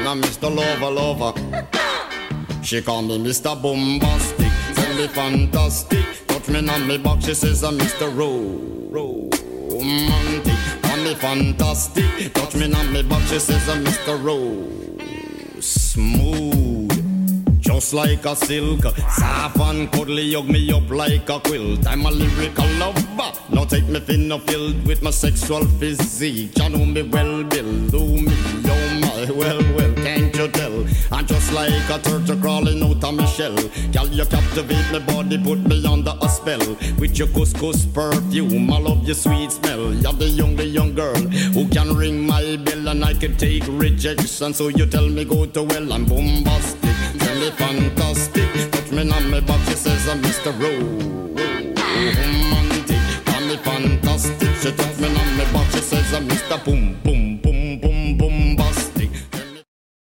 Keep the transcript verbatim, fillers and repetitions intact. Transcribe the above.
Now Mister Lover Lover. She call me Mister Bombastic, tell me fantastic. Touch me on me back, she says I'm Mister Ro- Romantic. Call me fantastic, touch me on me back, she says I'm Mister Ro- Smooth. Just like a silk, soft and cuddly, hug me up like a quilt. I'm a lyrical lover, now take me thin or filled with my sexual physique. You know me well, Bill, do me, oh my, well, well, can't you tell? I'm just like a turtle crawling out of my shell. Girl, you captivate my body, put me under a spell. With your couscous perfume, I love your sweet smell. You're the young, the young girl who can ring my bell and I can take rejection. So you tell me go to well, I'm bombastic. Tell me fantastic, touch me on my back, she says I'm Mister Romantic. Call me fantastic, she touch me on my back, she says I'm Mister Boom Boom.